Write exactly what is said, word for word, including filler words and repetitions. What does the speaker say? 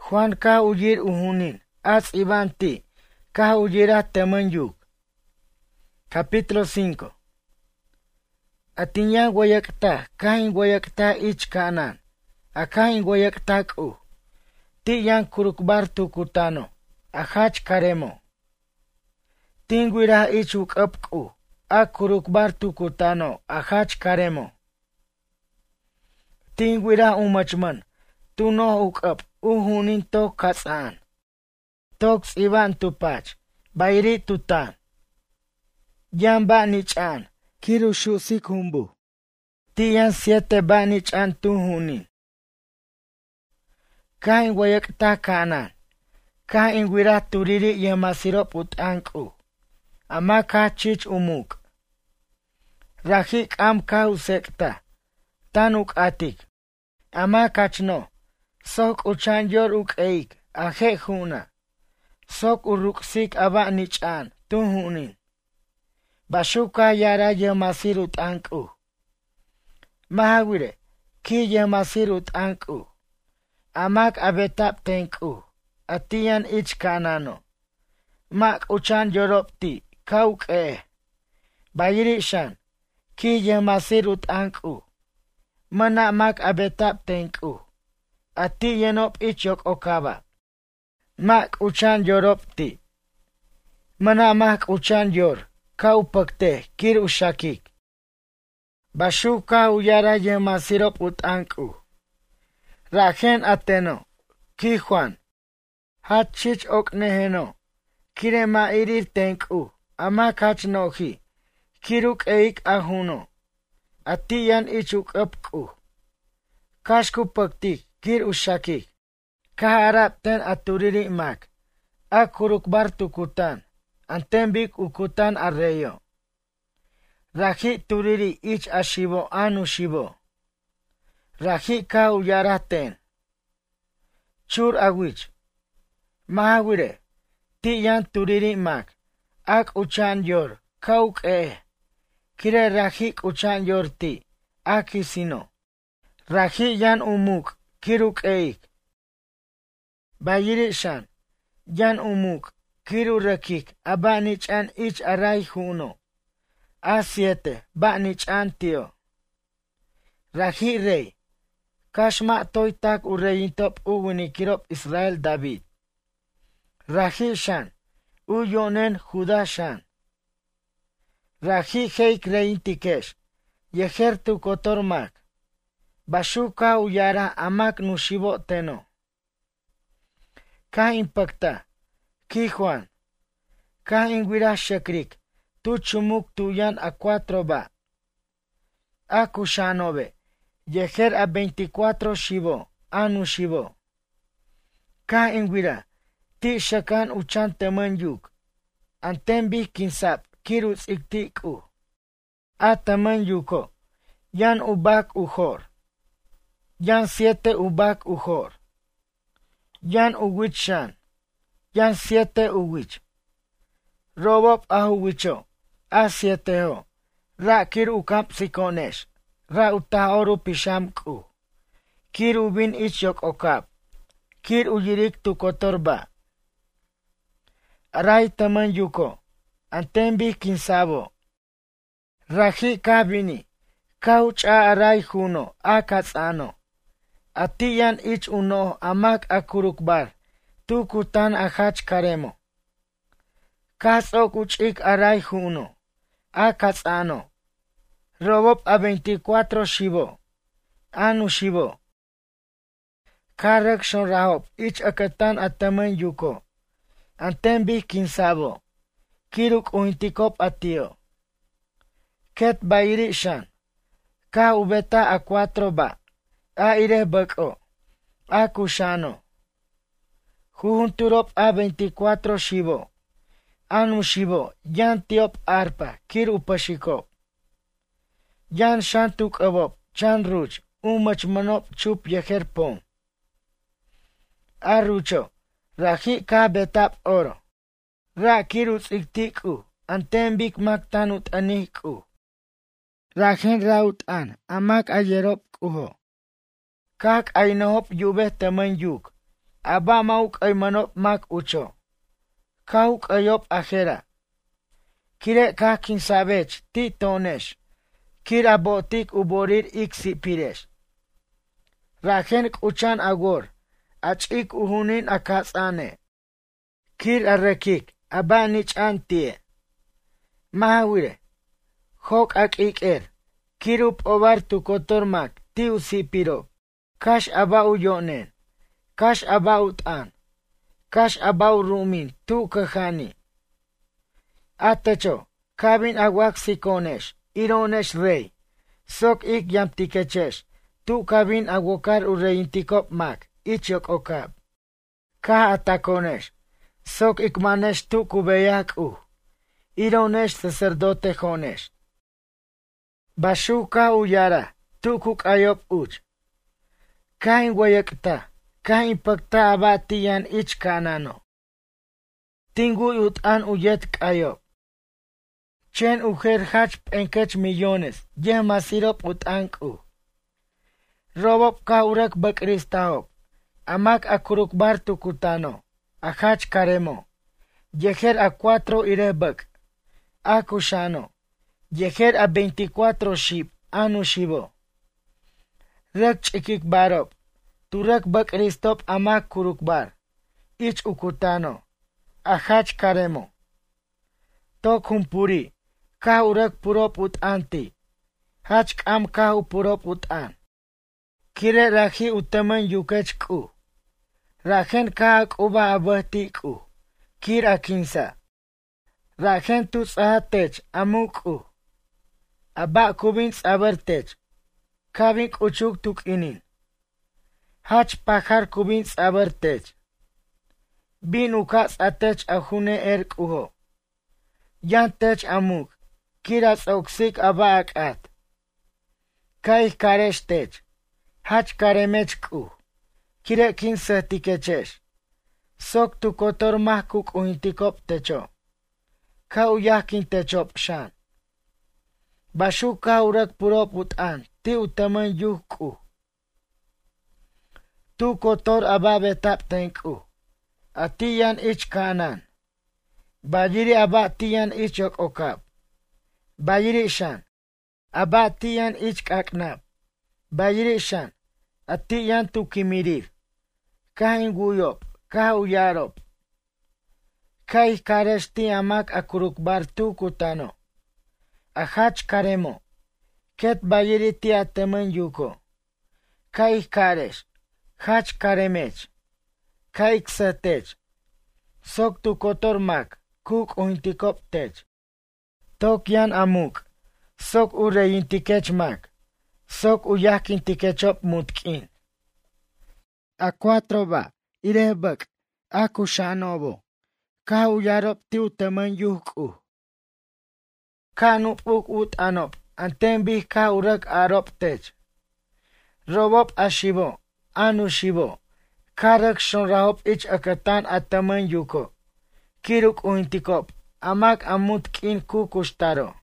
Juan ka uyir uhunin, as ibanti, ka uyira temen yuk. Capítulo cinco. Atinyan guayakta, kain guayakta ich kanan, akain guayakta ku. Tiyan kurukbar tukutano, ahach karemo. Tinguira ich ukap ku, a kurukbar tukutano, ahach karemo. Tinguira umachman, tu no ukap, uhunin to katsan. Tox iban tupach, bayri tutan. Yan ba nichan, kirushu sikumbu. Tiyan siete ba nichan tuhunin. Kain wayakta kanan. Kain wira turiri yamasirop utanku. Ama ka chich umuk. Rahik am ka usekta. Tanuk atik. Ama kachno. Sok uchan yor uk eik. Aje huna. Sok uruksik aba nichan tuhunin. Bashuka yara yamasirut anku. Mahawire, ki yamasirut anku. Amak abetap tenku. Atiyan ich kanano. Mak uchan yoropti, kauk eh. Bayirishan, ki yamasirut anku. Mana mak abetap tenku. Ati yenop ich yok okaba. Mak uchan yoropti. Mana mak uchan yor. Kau pakte, kir ushakik. Bashuka uyara yamasirop utanku. Rajen ateno, ki Juan. Hachich okneheno. Kirema irir tenku. Ama kachnohi. Kiruk eik ahuno. Atiyan ichuk upku. Kashku paktik, kir ushakik. Kaharap ten aturiri mak. Akuruk bartukutan. Antembik ukutan arreyo. Raji turiri ich ashibo anu shibo. Raji ka uyaraten. Chur awich. Mahawire. Tiyan turiri mak. Ak uchan yor. Kauk eh. Kire rajik uchan yor ti. Akisino. Raji yan umuk. Kiruk eik. Bayirishan. Yan umuk. Kiru rakik, aba nichan ich aray huno. A siete, ba nichan tio. Raji rey. Kashma toitak ureyintop uwinikirop Israel David. Raji shan, uyonen Judá shan. Raji heik reyintikesh, yeher tu kotormak. Bashuka uyara amak nushibo teno. Ka impacta. Ki Juan. Ka ingwira shakrik. Tu chumuk tuyan a cuatro ba. A kushanove. Yeher a veinticuatro shibo. Anu shibo. Ka ingwira. Ti shakan uchan temen yuk. Antembi kinsap. Kirutz iktiku. A temen yuko. Yan ubak uhor. Yan siete ubak uhor. Yan uwichan. Yan siete uwich. Robop ahuwicho. A siete ho. Ra kir ukap sikonesh. Ra utaoru pishamku. Kir ubin ich yok okap. Kir uyirik tu kotorba. Aray taman yuko. Antembi kinsabo. Raji kabini. Kauch a aray huno. A katsano. Atiyan ich uno amak akurukbar. Tukutan ahach karemo. Kasok uchik aray huno. A katsano. Robop a veinticuatro shibo. Anu shibo. Karek shon rahop. Ich akatan ataman yuko. Antembi kinsabo. Kiruk uhintikop atio. Ket bayiri shan. Ka ubeta a cuatro ba. A ire bako. A kushano. Jujunturop a veinticuatro shibo. Anu shibo. Yan tiop arpa. Kir upashikop. Yan shantuk abop. Chan ruch. Umach manop chup yeher pom. A rucho. Raji ka betap oro. Ra kirutz iktiku. Antembik maktanut aniku. Rajen raut an. Amak ayerop kuho. Kak ainahop yubeh temen yuk. aba mauk aymanop mak ucho. Kauk ayop ajera. Kire kakin sabech ti tonesh. Kir abotik uborir iksipiresh. Rajen kuchan agor. Achik uhunin akatsane. Kir arrekik. Aba nich antie. Mahawire. Hok akiker. Kirup ovar tu kotormak. Ti usipiro. Kash aba uyonen. Kash aba utan. Kash aba urumin. Tu kahani. Atecho. Kabin agwak sikonesh. Ironesh rey. Sok ik yamtikechesh. Tu kabin agwokar ureintikop mak. Ichok okab. Ka atakonesh. Sok ikmanesh tu kubeyak u. Ironesh sacerdote jonesh. Bashuka uyara. Tu kuk ayop uch. Kain wayakta. Kain pakta abatiyan ich kanano. Tingu utan uyet ayop. Chen ujer hach enkech millones. Yeh masirop utanku. Robop ka urak bakristaop. Amak akurukbar tukutano. Ahach karemo. Yeher a cuatro irebak. Akushano. Yeher a veinticuatro ship. Anu shibo. Rek chikik barop. Turek bakristop amak kurukbar. Ich ukutano. Ahach karemo. Tok humpuri. Ka urek purop utanti. Hach kam ka purop utan. Kire rahi utaman yukech ku. Rajen ka uba abahti ku. Kir akinsa. Rajen tu tsahatech amuk u. Aba kubin tsabartech. Kabin uchuk tuk inin. Hach pakar kubin tsabartech. Bin ukas atech ahune erk uho. Yantech amuk. Kiras oksik aba akat. Kai kareshtech. Hach karemech ku. Kire kin sahtikechesh. Sok tu kotor mahkuk uhintikop techo. Ka uyakin techop shan. Bashu ka urak purop utan. Ti utaman yuh ku. Tu kotor ababe tap tenku. Atiyan ich kanan. Bayiri aba tiyan ich yok okab. Bayiri shan. Aba tiyan ich kaknab. Bayiri shan. Atiyan tu kimirir. Kain guyop. Ka uyarop. Kai karesh ti amak akurukbar tu kutano. Ahach karemo. Ket bayiri ti atemen yuko. Kai karesh. Hach karemech. Kai ksatech. Sok tu kotor mak. Kuk uhintikop tech. Tok yan amuk. Sok ureyintikech mak. Sok uyakintikechop mutkin. A cuatro va. Irebak. Akushanobo. Ka uyarop ti utaman yuhku. Ka nupuk ut anop. Antenbih ka urak arop tech. Robop ashibo. Anu shibo. Karak shonrahop ich akatan ataman yuko. Kiruk uhintikop. Amak amutkin kukushtaro.